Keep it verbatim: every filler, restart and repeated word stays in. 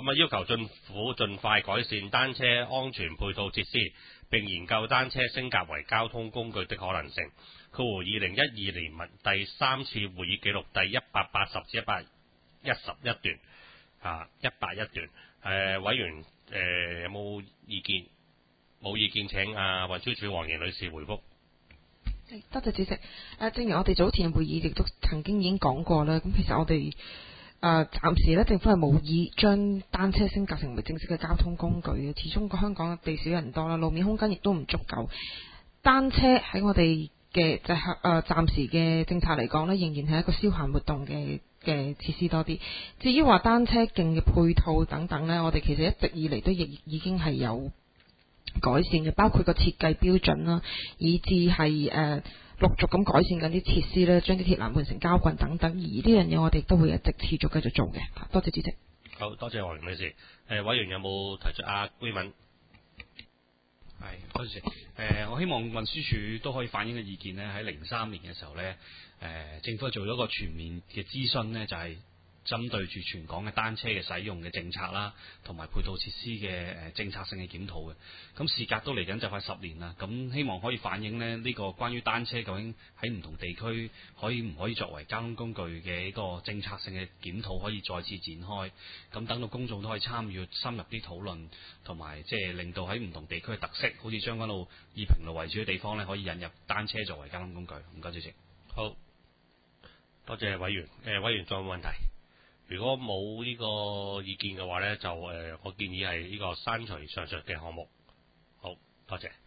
咁啊要求政府盡快改善單車安全配套設施，並研究單車升格為交通工具的可能性。括弧二零一二年第三次會議記錄第一百八十至一百一十一段啊，一百一段。誒、呃、委員誒、呃、有冇意見？冇意見請啊運輸署黃賢女士回覆。 多謝主席。誒，正如我哋早前嘅會議亦都曾經已經講過啦，咁其實我哋誒、呃、暫時咧政府係冇意將單車升格成為正式嘅交通工具嘅。始終個香港地少人多啦，路面空間亦都唔足夠。單車喺我哋嘅就係誒暫時嘅政策嚟講呢，仍然係一個消閒活動嘅嘅設施多啲。至於話單車徑嘅配套等等呢，我哋其實一直以嚟都亦已經係有改善嘅，包括個設計標準啦，以至係誒、呃、陸續咁改善緊啲設施咧，將啲鐵欄換成膠棍等等。而呢樣嘢我哋都會一直持續繼續做嘅。多謝主席。 好多謝黃女士。誒、呃、委員有冇提出啊？居民係多謝。誒、呃，我希望運輸署都可以反映嘅意見呢，喺零三年嘅時候呢，誒、呃、政府做咗個全面嘅諮詢呢，就係、是。針對住全港嘅單車嘅使用嘅政策啦，同埋配套設施嘅誒政策性嘅檢討嘅，咁事隔都嚟緊就快十年啦，咁希望可以反映呢呢個關於單車究竟喺唔同地區可以唔可以作為交通工具嘅一個政策性嘅檢討，可以再次展開，咁等到公眾都可以參與深入啲討論，同埋即係令到喺唔同地區嘅特色，好似將軍澳以平路為主嘅地方呢，可以引入單車作為交通工具。唔該主席。 好，多謝委員。誒、呃、委員仲有冇問題？如果冇呢個意見嘅話呢，就誒、呃、我建議係呢個刪除上述嘅項目。好，多謝。